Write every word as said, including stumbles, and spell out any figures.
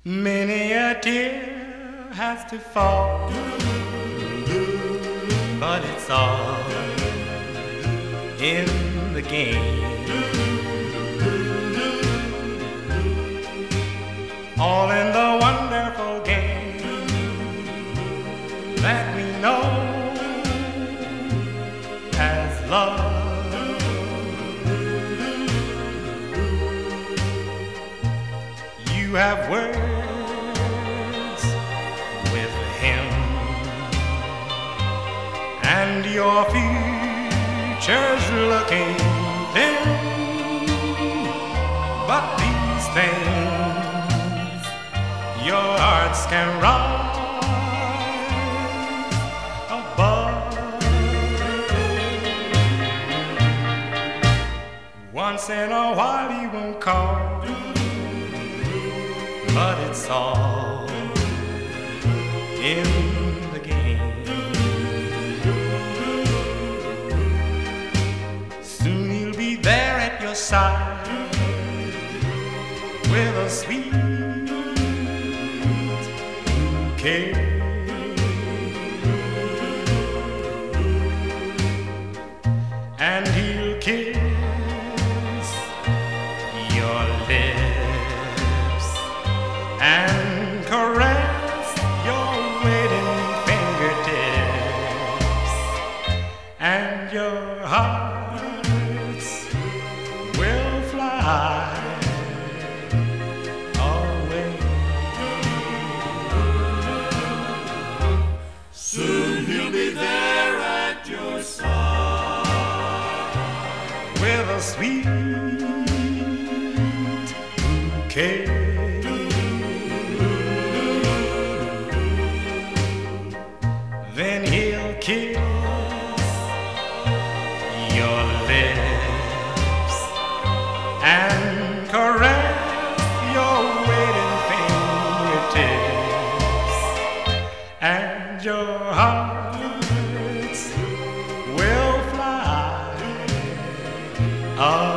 Many a tear has to fall, but it's all in the game. All in the wonderful game that we know as love. You have words with him, and your future's looking dim. But these things your hearts can rise above. Once in a while he won't call, but it's all in the game. Soon he'll be there at your side with a sweet bouquet. And he'll kiss your lips and caress your waiting fingertips, and your hearts will fly away. Soon he'll be there at your side with a sweet bouquet. Then he'll kiss your lips and caress your waiting fingertips, and your hearts will fly away.